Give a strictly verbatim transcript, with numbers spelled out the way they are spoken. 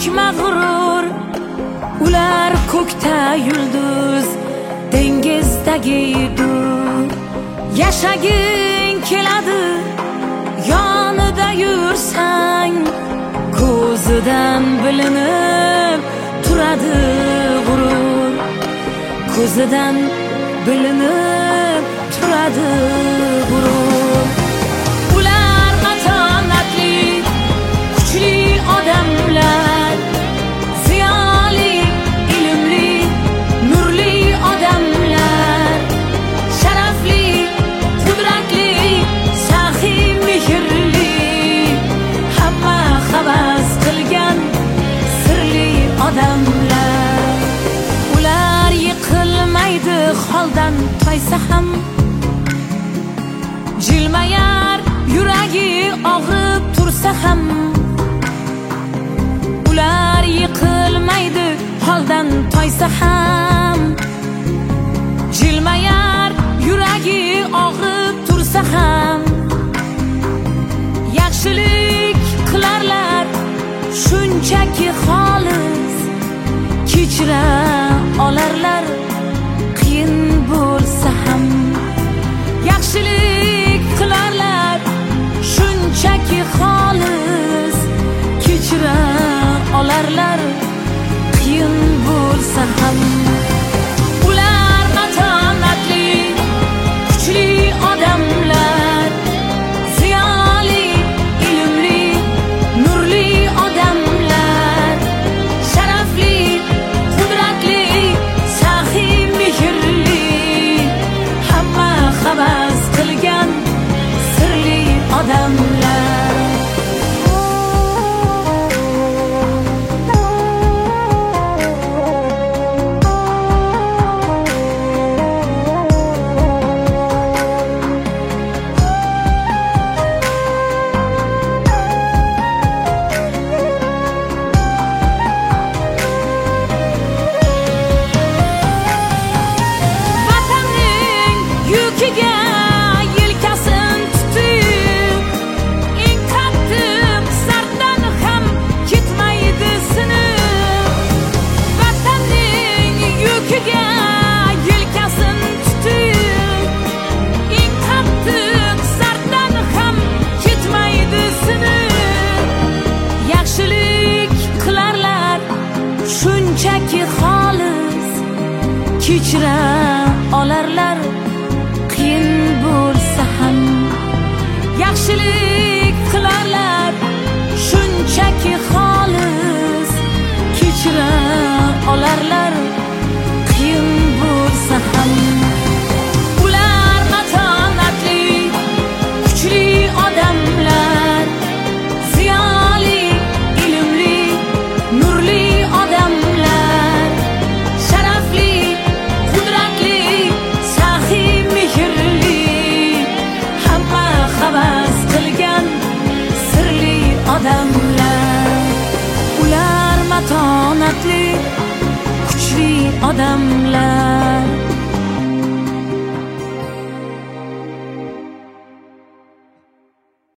mag'rur, ular ko'kda yulduz, dengizdagi dur. Yashaging keladi, yonida yursang, ko'zidan bilinib turadi g'urur. Ko'zidan bilinib turadi g'urur. Ular matonatli, kuchli odamlar, ziyoli, ilmli, nurli odamlar, sharafli, qudratli, saxiy, mehrli, hamma havas qilgan sirli odamlar. Ular yiqilmaydi holdan toysa ham, jilmayar yuragi og'rib tursa ham. Ular yiqilmaydi holdan toysa ham, jilmayar yuragi og'rib tursa ham. Yaxshilik qilarlar shunchaki xolis, kechira olarlar qiyin bo'lsa ham. Yaxshilik qilarlar shunchaki xolis, kechira olarlar qiyin bo'lsa ham. Ular matonatli, kuchli odamlar, ziyoli, ilmli, nurli odamlar, sharafli, qudratli, saxiy, mehrli, hamma havas qilgan sirli odamlar. Vatanning yukiga yelkasin tutib, eng qattiq sarddan ham ketmaydi sinib. Vatanning yukiga yelkasin tutib, eng qattiq sarddan ham ketmaydi sinib. Yaxshilik qilarlar shunchaki xolis, kechira olarlar qiyin bo'lsa ham. Yaxshilik qilarlar shunchaki xolis, kechira olarlar qiyin bo'lsa ham. Ular matonatli, kuchli odamlar, ziyoli, ilmli, nurli odamlar, sharafli, qudratli, saxiy, mehrli, hamma havas qilgan sirli odamlar. Ular matonatli, kuchli odamlar.